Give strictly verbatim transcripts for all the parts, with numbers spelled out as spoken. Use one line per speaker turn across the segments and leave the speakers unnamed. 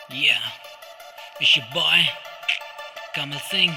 Yeah, it's your boy, Kamal Singh.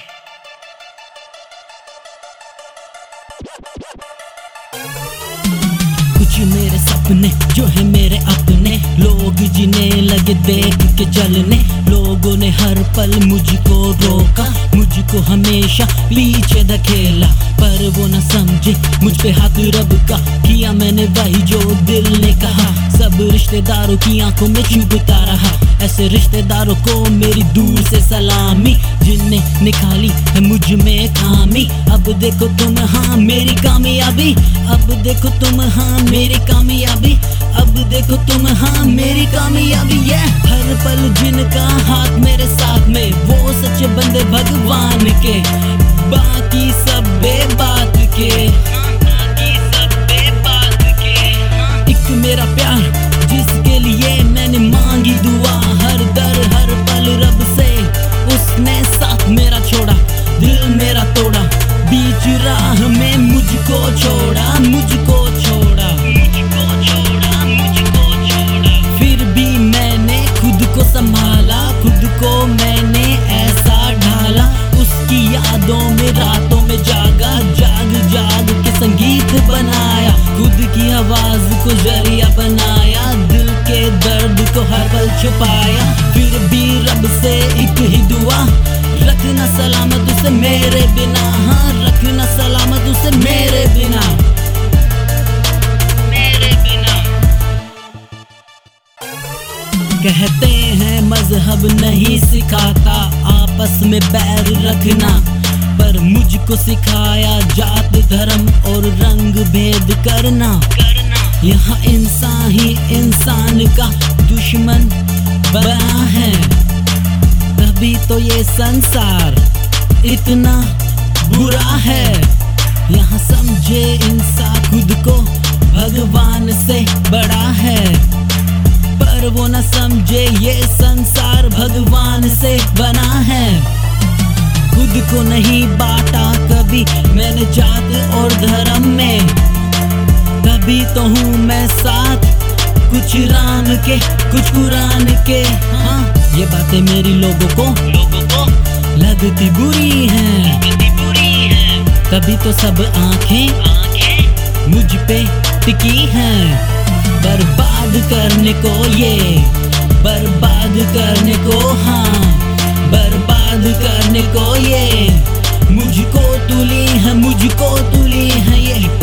कुछ मेरे सपने जो है मेरे अपने, लोग जिन्हें लगे देख के चलने। लोगों ने हर पल मुझको रोका, मुझको हमेशा पीछे धकेला, पर वो न समझे मुझ पे हाथ रब का किया मैंने वही जो दिल ने कहा। सब रिश्तेदारों की आंखों में चुभता रहा, ऐसे रिश्तेदारों को मेरी दूर से सलामी, जिनने निकाली है मुझ में खामी। अब देखो तुम हाँ मेरी कामयाबी, अब देखो तुम हाँ मेरी कामयाबी, अब देखो तुम हाँ मेरी कामयाबी। ये हर पल जिनका हाथ मेरे साथ में, वो सच्चे बंदे भगवान के, बाकी सब बेबात के, बाकी सब बेबात के। एक मेरा प्यार जिसके लिए मैंने मांगी दुआ, हर दर हर पल रब से उसने साथ मेरा छोड़ा, दिल मेरा तोड़ा, बीच राह में मुझको छोड़ा, मुझको छोड़ा, मुझको छोड़ा, मुझको छोड़ा। फिर भी मैंने खुद को संभाला, खुद को मैंने ऐसा ढाला, उसकी यादों में रातों में जागा, जाग जाग के संगीत बनाया, खुद की आवाज को जरिया बनाया, दिल के दर्द को हर पल छुपाया। फिर भी रब से एक ही दुआ, रखना सलामत उसे मेरे बिना, हाँ रखना सलामत उसे मेरे बिना, मेरे बिना। कहते हैं मजहब नहीं सिखाता आपस में बैर रखना, पर मुझको सिखाया जात धर्म और रंग भेद करना। यहाँ इंसान ही इंसान का दुश्मन बना है, तभी तो ये संसार इतना बुरा है। यहाँ समझे इंसान खुद को भगवान से बड़ा है, पर वो न समझे ये संसार भगवान से बना है। खुद को नहीं बांटा कभी मैंने जात और धर्म में, तभी तो हूँ मैं साथ कुछ राम के कुछ कुरान के। हाँ ये बातें मेरी लोगों को लोगों को लगती बुरी हैं, लगती बुरी हैं, तभी तो सब आंखें आंखें मुझ पे टिकी हैं। बर्बाद करने को ये, बर्बाद करने को, हाँ बर्बाद करने को ये, मुझको तुली है, मुझको तुली है ये।